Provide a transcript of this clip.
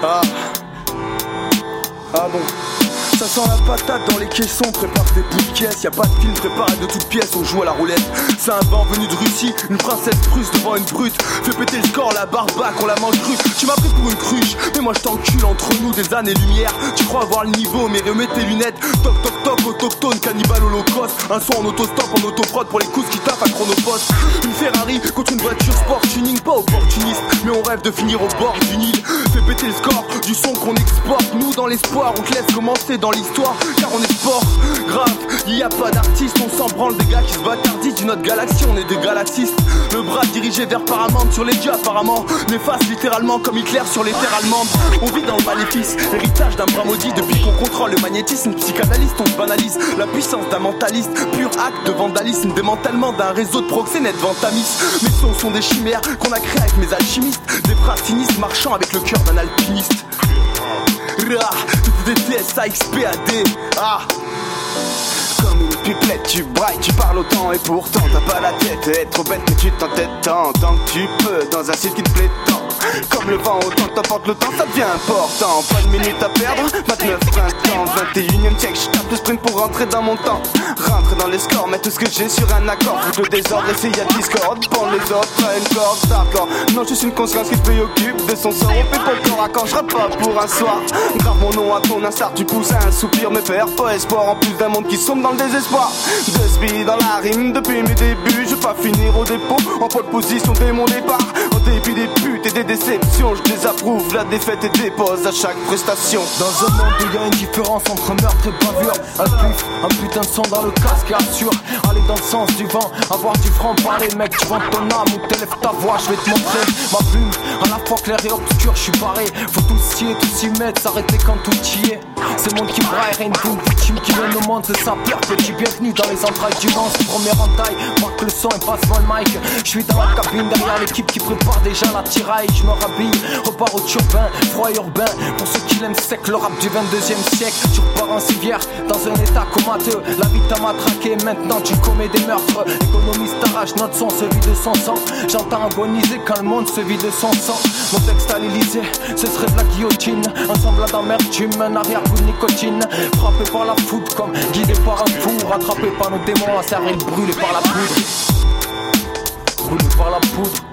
Ah. Ah bon. Ça sent la patate dans les caissons, prépare tes bouts de caisse. Y'a pas de film préparé de toutes pièces, on joue à la roulette. C'est un vent venu de Russie, une princesse russe devant une brute. Fais péter le score, la barbaque, on la mange crue. Tu m'as pris pour une cruche, mais moi je t'encule entre nous des années-lumière. Tu crois avoir le niveau, mais remets tes lunettes. Toc toc toc, autochtone, cannibale holocauste. Un son en autostop, en autoprod pour les coups qui taffent à chronopost. Une Ferrari contre une voiture sport tuning, pas opportuniste, mais on rêve de finir au bord du Nil. Fais péter le score du son qu'on exporte. Nous dans l'espoir, on te laisse commencer dans l'histoire, car on est sport. Grave, y a pas d'artiste, on s'en branle des gars qui se bâtardisent d'une autre galaxie, on est des galaxistes. Le bras dirigé vers Paramount sur les dieux apparemment. Néfaste littéralement comme Hitler sur les terres allemandes. On vit dans le maléfice, l'héritage d'un bras maudit. Depuis qu'on contrôle le magnétisme, psychanalyste, on se banalise. La puissance d'un mentaliste, pur acte de vandalisme. Démantèlement d'un réseau de proxénètes ventamis. Mes sons sont des chimères qu'on a créées avec mes alchimistes. Des phrases sinistres marchant avec le cœur d'un alpiniste. DTS, AXPAD. Ah. Comme une pipelette, tu brailles, tu parles autant et pourtant t'as pas la tête. Être trop bête mais tu t'entêtes tant que tu peux dans un site qui te plaît tant. Comme le vent, autant t'apporte le temps, ça devient important. Pas de minutes à perdre, 29 printemps, 21ème check, j'tape le sprint pour rentrer dans mon temps. Rentre dans les scores, mettre tout ce que j'ai sur un accord. Foutre le désordre, essayer à Discord, prendre les autres à une corde, d'accord. Non, je suis une conscience qui se préoccupe de son sort. On fait pour le corps à corps, j'rappe pas pour un soir. Grave mon nom à ton instar, tu pousses à un soupir, mais perds pas espoir. En plus d'un monde qui sombre dans le désespoir. De speed dans la rime depuis mes débuts, je veux pas finir au dépôt, en pole position dès mon départ. En dépit des putes et des déceptions, je désapprouve la défaite et dépose à chaque prestation. Dans un monde où y'a une différence entre meurtre et bavure, un pif, un putain de son dans le casque et assure. Aller dans le sens du vent, avoir du franc parler. Mec, tu vends ton âme ou t'élèves ta voix, je vais te montrer ma plume. À la fois clair et obscur, je suis barré. Faut tout s'y mettre, s'arrêter quand tout y est. C'est monde qui braille, rien d'une victime qui donne au monde, c'est sa peur. Petit bienvenue dans les entrailles du vent, c'est première entaille. Marque le son et passe-moi le mic. Je suis dans la cabine derrière l'équipe qui prépare déjà la tiraille. Je me rhabille, repars au turbin, froid et urbain. Pour ceux qui l'aiment sec, le rap du 22e siècle. Tu repars en civière, dans un état comateux. La vie t'a matraqué, maintenant tu commets des meurtres. L'économiste t'arrache notre son, celui de son sang. J'entends agoniser quand le monde se vide de son sang. Mon texte à l'Elysée, ce serait de la guillotine. Ensemble d'amertume, un arrière-goût de nicotine. Frappé par la foudre comme guidé par un fou. Rattrapé par nos démons, asserrés, brûlés par la poudre. Brûlés par la poudre.